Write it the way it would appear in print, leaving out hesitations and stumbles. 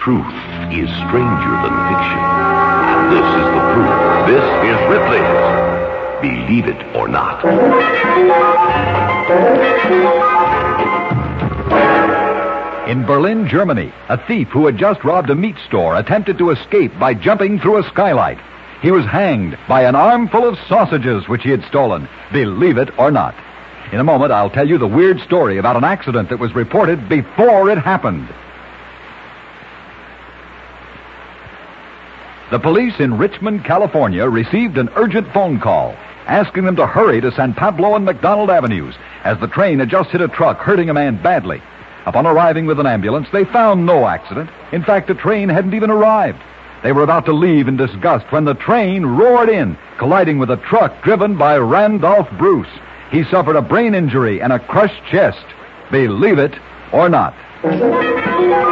Truth is stranger than fiction. And this is the proof. This is Ripley's Believe It or Not. In Berlin, Germany, a thief who had just robbed a meat store attempted to escape by jumping through a skylight. He was hanged by an armful of sausages which he had stolen. Believe it or not. In a moment, I'll tell you the weird story about an accident that was reported before it happened. The police in Richmond, California, received an urgent phone call asking them to hurry to San Pablo and McDonald Avenues as the train had just hit a truck, hurting a man badly. Upon arriving with an ambulance, they found no accident. In fact, the train hadn't even arrived. They were about to leave in disgust when the train roared in, colliding with a truck driven by Randolph Bruce. He suffered a brain injury and a crushed chest. Believe it or not.